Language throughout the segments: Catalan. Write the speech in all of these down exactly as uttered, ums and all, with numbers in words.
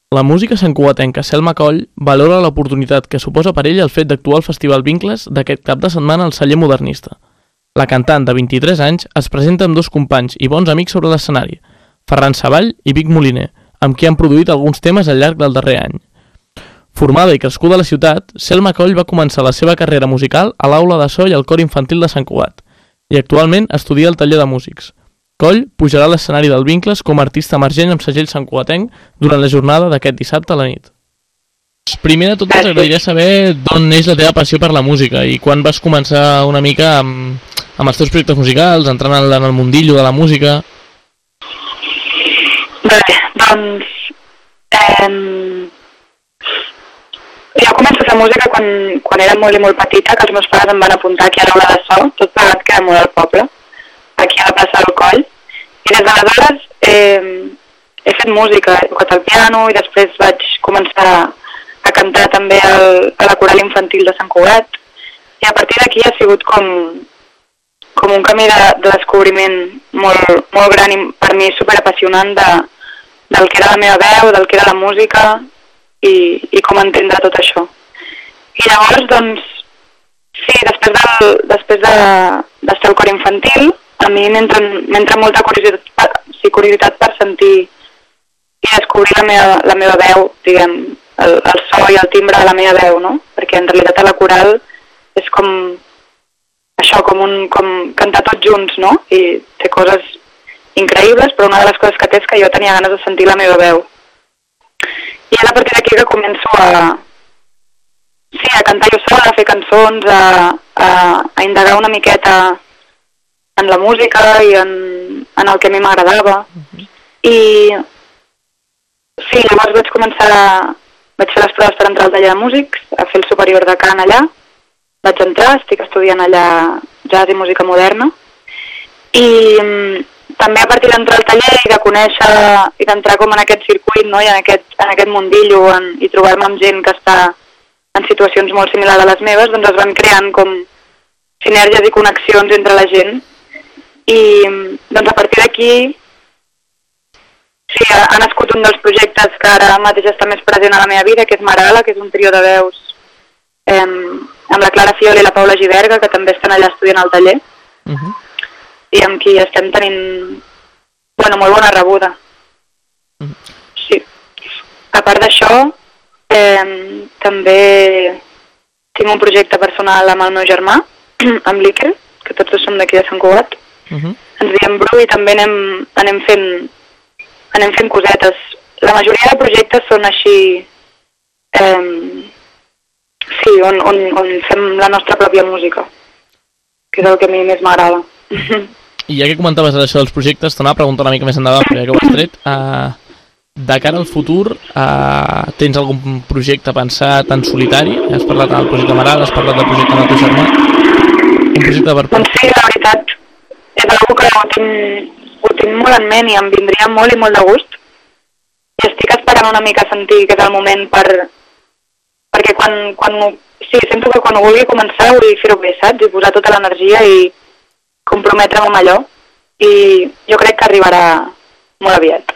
La música santcugatenca Selma Coll valora l'oportunitat que suposa per ell el fet d'actuar al Festival Vincles d'aquest cap de setmana al Celler Modernista. La cantant de vint-i-tres anys es presenta amb dos companys i bons amics sobre l'escenari, Ferran Savall i Vic Moliner, amb qui han produït alguns temes al llarg del darrer any. Formada i crescuda a la ciutat, Selma Coll va començar la seva carrera musical a l'Aula de So i al Cor Infantil de Sant Cugat, i actualment estudia al Taller de Músics. Coll pujarà a l'escenari del Vincles com a artista emergent amb segell santcugatenc durant la jornada d'aquest dissabte a la nit. Primer de tot ens agradaria saber d'on neix la teva passió per la música i quan vas començar una mica amb, amb els teus projectes musicals, entrant en el mundillo de la música. Bé, doncs... Eh, jo començo la música quan, quan era molt i molt petita, que els meus pares em van apuntar aquí a l'Aula de So, tot plegat que era molt al poble, aquí a la plaça del Coll, i des d'aleshores eh, he fet música, he tocat el piano i després vaig començar a cantar també al, a la coral infantil de Sant Cugat, i a partir d'aquí ha sigut com, com un camí de, de descobriment molt, molt gran i per mi superapassionant de, del que era la meva veu, del que era la música i, i com entendre tot això. I llavors, doncs, sí, després, del, després de, d'estar al cor infantil, a mi m'entra molta curiositat, sí, curiositat per sentir i descobrir la meva, la meva veu, diguem, el, el so i el timbre de la meva veu, no? Perquè en realitat a la coral és com això, com, un, com cantar tots junts, no? I té coses increïbles, però una de les coses que té és que jo tenia ganes de sentir la meva veu. I és a partir d'aquí que començo a, sí, a cantar jo sola, a fer cançons, a, a, a indagar una miqueta en la música i en, en el que a mi m'agradava. Uh-huh. I sí, llavors vaig començar, vaig fer les proves per entrar al taller de músics, a fer el superior de cant allà, vaig entrar, estic estudiant allà jazz i música moderna, i també a partir d'entrar al taller i de conèixer i d'entrar com en aquest circuit, no? I en aquest, en aquest mundillo en, i trobar-me amb gent que està en situacions molt similars a les meves, doncs es van creant com sinergies i connexions entre la gent. I doncs a partir d'aquí sí, ha, ha nascut un dels projectes que ara mateix està més present a la meva vida, que és Marala, que és un trio de veus eh, amb la Clara Fiol i la Paula Giberga, que també estan allà estudiant al taller, uh-huh. I amb qui estem tenint, bueno, molt bona rebuda. Uh-huh. Sí. A part d'això, eh, també tinc un projecte personal amb el meu germà, amb l'Iker, que tots dos som d'aquí de Sant Cugat. Uh-huh. Ens diem Bru i també anem, anem, fent, anem fent cosetes. La majoria de projectes són així, eh, sí, on, on, on fem la nostra pròpia música, que és el que a mi més m'agrada. I ja que comentaves això dels projectes, t'anava a preguntar una mica més endavant, perquè ja que ho has tret, uh, de cara al futur, uh, tens algun projecte pensat en solitari? Has parlat del projecte Amaral, has parlat del projecte amb el teu germà? Un projecte per... Doncs sí, la veritat, és una que ho tinc, ho tinc molt en ment i em vindria molt i molt de gust. I estic esperant una mica a sentir que és el moment per... perquè quan... quan sí, sento que quan ho vulgui començar vull fer-ho bé, saps? I posar tota l'energia i comprometre'm amb allò. I jo crec que arribarà molt aviat.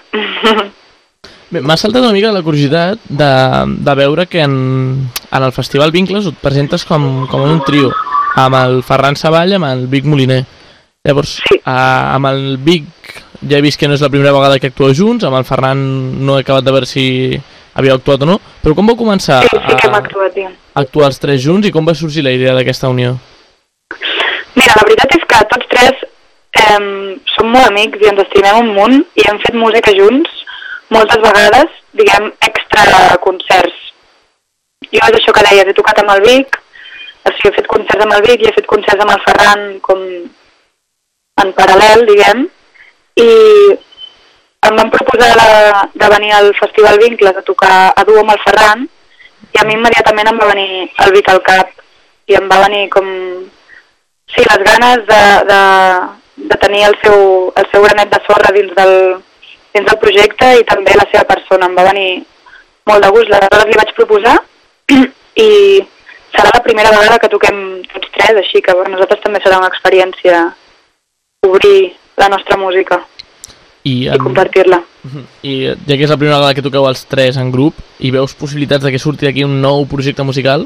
Bé, m'ha saltat una mica la curiositat de, de veure que en, en el Festival Vincles et presentes com, com en un trio, amb el Ferran Savall i amb el Vic Moliner. Llavors, sí. uh, amb el Vic ja he vist que no és la primera vegada que actueu junts, amb el Ferran no he acabat de veure si havíeu actuat o no, però com vau començar sí, sí que a actuat, ja. actuar els tres junts i com va sorgir la idea d'aquesta unió? Mira, la veritat és que tots tres eh, som molt amics i ens estimem un munt i hem fet música junts moltes vegades, diguem, extra concerts. Jo és això que deies, he tocat amb el Vic, o sigui, he fet concerts amb el Vic i he fet concerts amb el Ferran com en paral·lel, diguem, i em van proposar de, de venir al Festival Vincles a tocar a duo amb el Ferran i a mi immediatament em va venir el Vic al cap i em va venir com, sí, les ganes de, de, de tenir el seu, el seu granet de sorra dins del, dins del projecte i també la seva persona, em va venir molt de gust, aleshores li vaig proposar i serà la primera vegada que toquem tots tres, així que per nosaltres també serà una experiència obrir la nostra música. I, en... i compartir-la. I ja que és la primera vegada que toqueu els tres en grup i veus possibilitats de que surti d'aquí un nou projecte musical?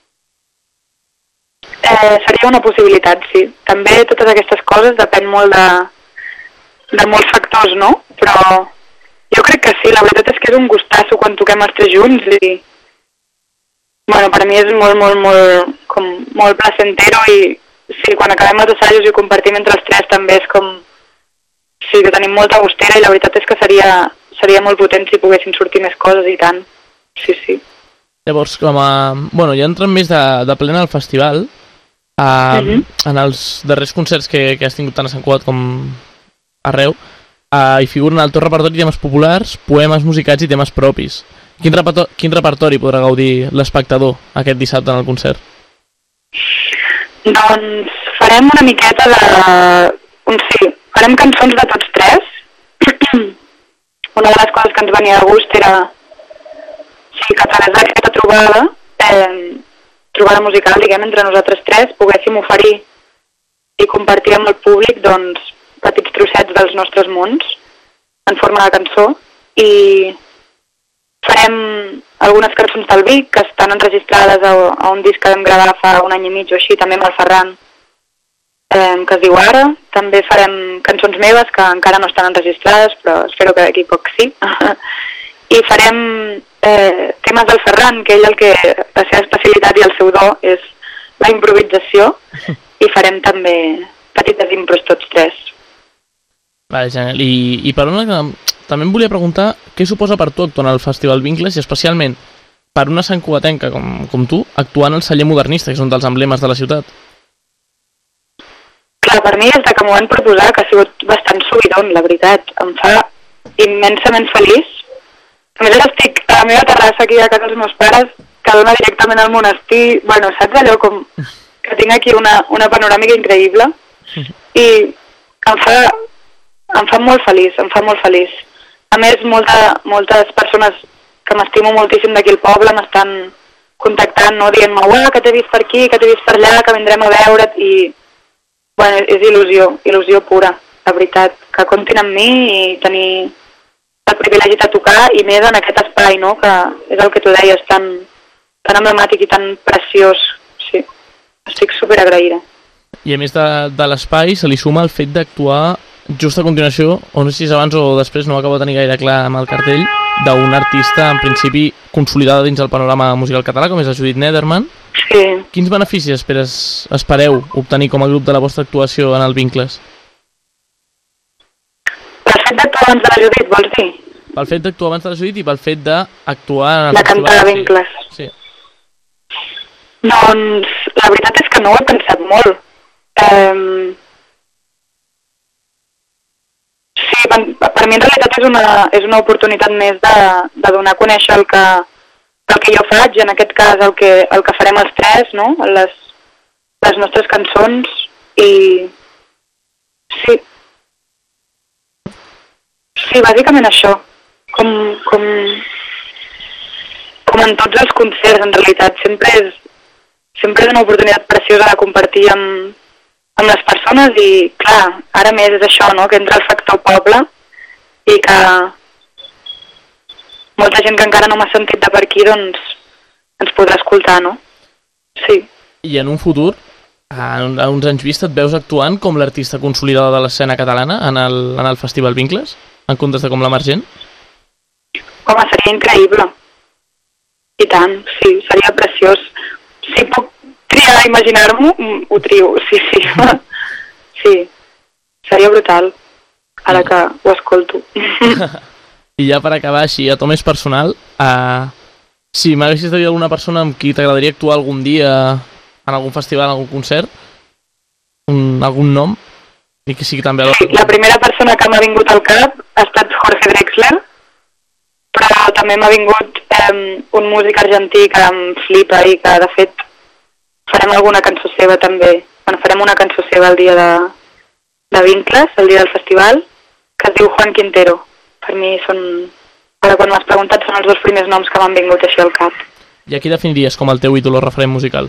Eh, seria una possibilitat, sí. També totes aquestes coses depèn molt de, de molts factors, no? Però jo crec que sí, la veritat és que és un gustasso quan toquem els tres junts i bueno, per mi és molt, molt, molt, com molt placentero i sí, quan acabem els assajos i ho compartim entre els tres també és com sí, que tenim molta gustera i la veritat és que seria, seria molt potent si poguessin sortir més coses i tant. Sí, sí. Llavors, com a... Bueno, ja entrem més de, de plena al festival. Uh, uh-huh. En els darrers concerts que, que has tingut tant a Sant Cugat com arreu, uh, hi figuren al teu repertori temes populars, poemes musicats i temes propis. Quin repertori, quin repertori podrà gaudir l'espectador aquest dissabte en el concert? Doncs farem una miqueta de... Un sí, farem cançons de tots tres. Una de les coses que ens venia de gust era sí, que a través d'aquesta trobada, eh, trobada musical, diguem, entre nosaltres tres, poguéssim oferir i compartir amb el públic doncs, petits trossets dels nostres mons en forma de cançó i farem algunes cançons del Vic que estan enregistrades a, a un disc que vam gravar fa un any i mig o així, també amb el Ferran, eh, que es diu Ara. També farem cançons meves que encara no estan enregistrades, però espero que d'aquí poc sí. I farem eh, temes del Ferran, que ell el que la seva especialitat i el seu do és la improvisació, i farem també petites impros tots tres. Vale, genial. I, i per una... També em volia preguntar què suposa per tu actuar al Festival Vincles i especialment per una santcugatenca com, com tu actuant al celler modernista, que és un dels emblemes de la ciutat. Clar, per mi des que m'ho van proposar, que ha sigut bastant subidon, la veritat. Em fa immensament feliç. A més, ara estic a la meva terrassa aquí a casa dels meus pares, que dona directament al monestir. Bueno, saps allò com que tinc aquí una, una panoràmica increïble i em fa, em fa molt feliç, em fa molt feliç. A més, molta, moltes persones que m'estimo moltíssim d'aquí al poble m'estan contactant, no? Dient-me, uah, que t'he vist per aquí, que t'he vist per allà, que vindrem a veure't i... Bueno, és il·lusió, il·lusió pura, la veritat, que comptin amb mi i tenir el privilegi de tocar i més en aquest espai, no? Que és el que tu deies, tan, tan emblemàtic i tan preciós, sí. Estic superagraïda. I a més de, de l'espai se li suma el fet d'actuar just a continuació, o no sé si és abans o després, no acabo de tenir gaire clar amb el cartell, d'un artista en principi consolidada dins el panorama musical català, com és la Judit Nederman. Sí. Quins beneficis esperes, espereu obtenir com a grup de la vostra actuació en el Vincles? Pel fet d'actuar abans de la Judit, vols dir? Pel fet d'actuar abans de la Judit i pel fet d'actuar en el de cantar a Vincles. Sí. Doncs la veritat és que no ho he pensat molt. Um... Sí, per, per mi en realitat és una, és una oportunitat més de, de donar a conèixer el que, el que jo faig, en aquest cas el que, el que farem els tres, no? Les, les nostres cançons i... Sí. Sí, bàsicament això. Com, com, com en tots els concerts, en realitat. Sempre és, sempre és una oportunitat preciosa de compartir amb, amb les persones i, clar, ara més és això, no?, que entra el factor poble i que molta gent que encara no m'ha sentit de per aquí, doncs, ens podrà escoltar, no? Sí. I en un futur, a uns anys vist, et veus actuant com l'artista consolidada de l'escena catalana en el, en el Festival Vincles, en comptes de com l'emergent? Home, seria increïble. I tant, sí, seria preciós. Si puc triar a imaginar-m'ho, ho trio, sí, sí. Sí, seria brutal, ara que ho escolto. I ja per acabar així, a to més personal, uh, si m'haguessis de dir alguna persona amb qui t'agradaria actuar algun dia en algun festival, en algun concert, un, algun nom, i que sigui també... Sí, la primera persona que m'ha vingut al cap ha estat Jorge Drexler, però també m'ha vingut um, un músic argentí que em flipa i que, de fet, farem alguna cançó seva també. Bueno, farem una cançó seva el dia de, de Vincles, el dia del festival, que es diu Juan Quintero. Per mi són... Ara quan m'has preguntat són els dos primers noms que m'han vingut així al cap. I a qui definiries com el teu ídol o referent musical?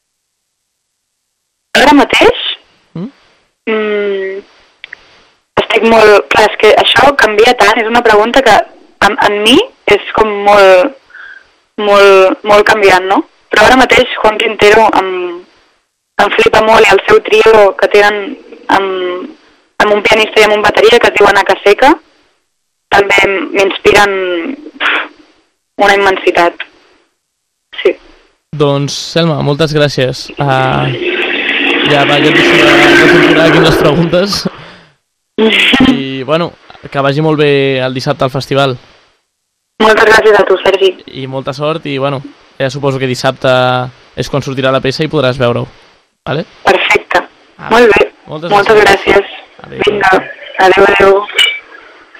Ara mateix? Mm? Mm, estic molt... Clar, és que això canvia tant, és una pregunta que en, en mi és com molt, molt, molt canviant, no? Però ara mateix Juan Quintero em, em flipa molt i el seu trio que tenen amb, amb un pianista i amb un bateria que es diuen Aca Seca també m'inspiren una immensitat. Sí. Doncs, Selma, moltes gràcies. Uh, ja va, jo et deixo de temporada aquí amb les preguntes. I, bueno, que vagi molt bé el dissabte al festival. Moltes gràcies a tu, Sergi. I molta sort i, bueno, ja suposo que dissabte és quan sortirà la peça i podràs veure-ho. Vale? Perfecte. Ah, molt bé. Moltes, moltes gràcies. gràcies. Adéu. Vinga, adéu, adéu.